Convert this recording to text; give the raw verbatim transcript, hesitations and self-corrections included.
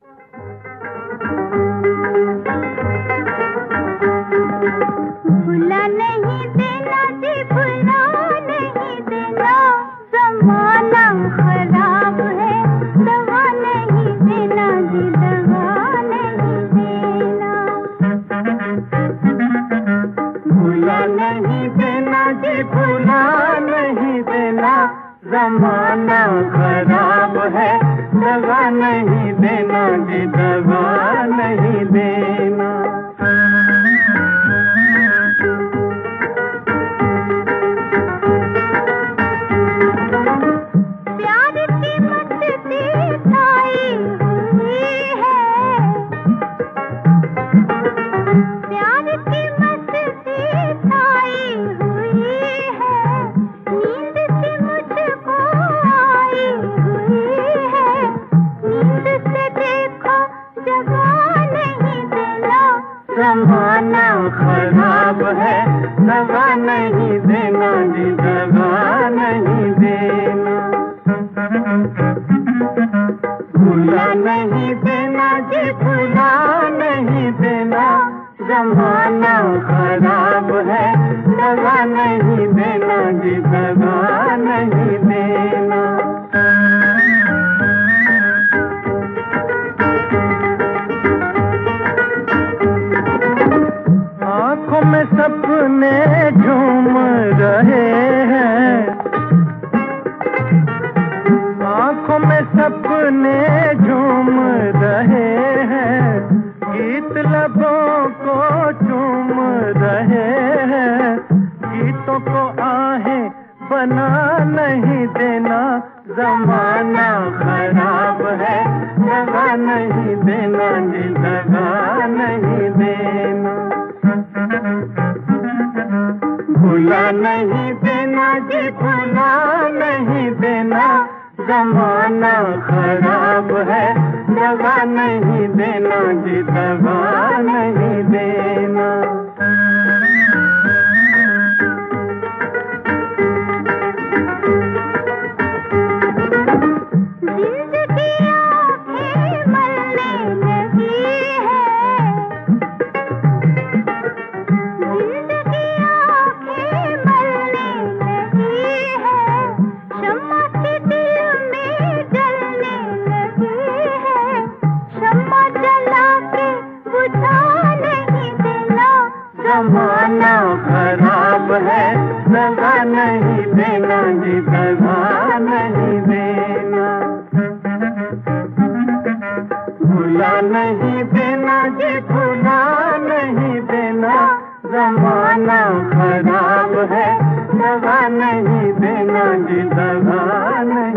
भुला नहीं देना जी, भुला नहीं देना, ज़माना खराब है, दवा नहीं देना जी, दवा नहीं देना। भुला नहीं देना जी, भुला नहीं देना, ज़माना खराब है, दवा नहीं देना जी, दवा नहीं देना। ज़माना खराब है, दवा नहीं देना जी, दवा नहीं देना। भुला नहीं देना जी, भुला नहीं देना, ज़माना खराब है, दवा नहीं देना जी, दवा नहीं देना। आँखों में सपने झूम रहे हैं, आँखों में सपने झूम रहे हैं, गीत लबों को चूम रहे हैं, गीतों को आहें बना नहीं देना, ज़माना खराब है, दगा नहीं देना जी, दगा नहीं देना। भुला नहीं देना जी, भुला नहीं देना, ज़माना खराब है, दगा नहीं देना जी, दगा नहीं देना। ज़माना खराब है, दगा नहीं देना जी, दगा नहीं देना। भुला नहीं देना जी, भुला नहीं देना, ज़माना खराब है, दगा नहीं देना जी, दगा नहीं